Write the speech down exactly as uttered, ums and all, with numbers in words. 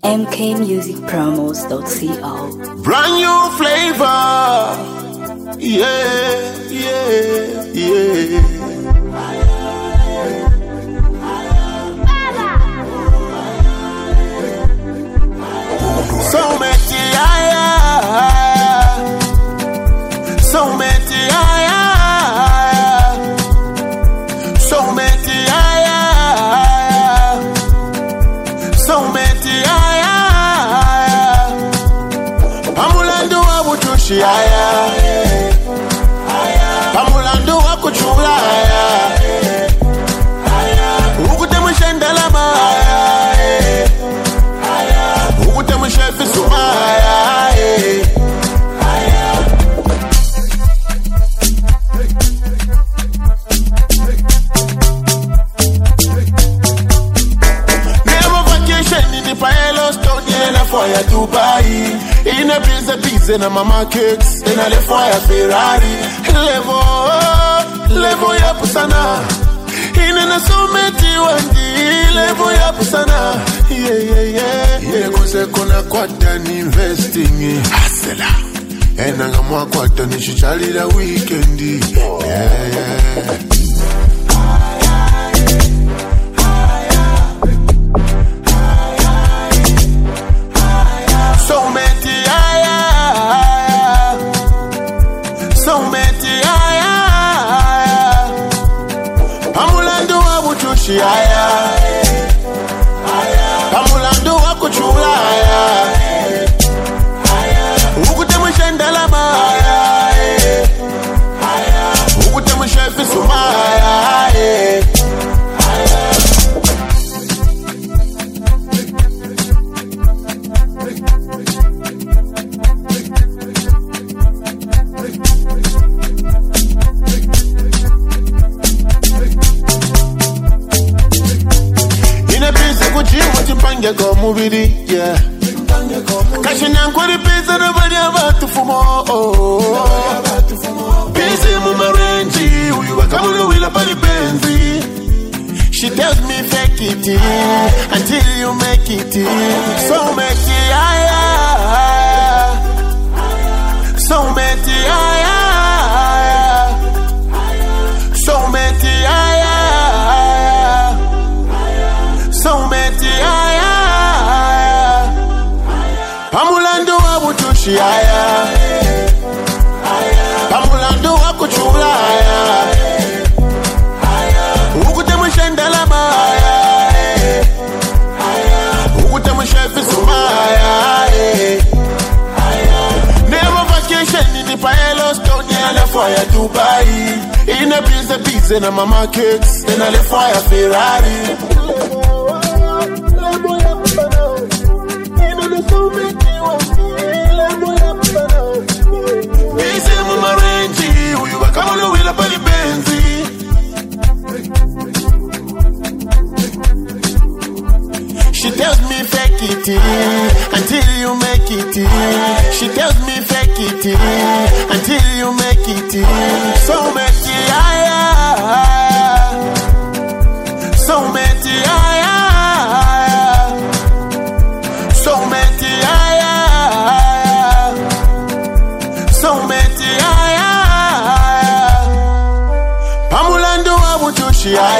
m k music promos dot co. Brand new flavor. Yeah, yeah, yeah. So many, yeah, so many, yeah, so many, yeah, so many, yeah. Pamulando wa butushi, yeah, pamulando wa kuchula, yeah, ukute mshendela ma, yeah, ukute mshefi suma, yeah. Fire Dubai, in a pizza pizza and a mama cakes, in a fire Ferrari, levo, levo ya pusana, in a so many one day, levo ya pusana, yeah, yeah, yeah, yeah, cause I gonna quite investing in Hasela, and I'm more quite an issue, Charlie, the weekend, yeah, yeah. Aya, pamulando wa kuchula aya, ukute mshendela ma aya, ukute mshefi suma aya. Go movie, yeah. Kashina kwari pesa na bali abatu fumo. Pesa mu marenji, uyu bakamulu wila pali benzi. She tells me fake it until you make it. So make it, yeah. So make it, yeah. So make it, yeah. So make it, yeah. Pamulando wa butushi aya, pamulando wa kuchula aya, ukute mshendela ma aya, ukute mshefi suma aya. Never vacation in the Paelo Stone, yeah, le fire Dubai, in a pizza pizza and a mama cakes, and a le fire Ferrari. She tells me fake it until you make it. She tells me fake it until you make it. So make it, yeah. So make it, yeah. So make it, yeah. So make it, yeah. Pamulando wa butushi, yeah.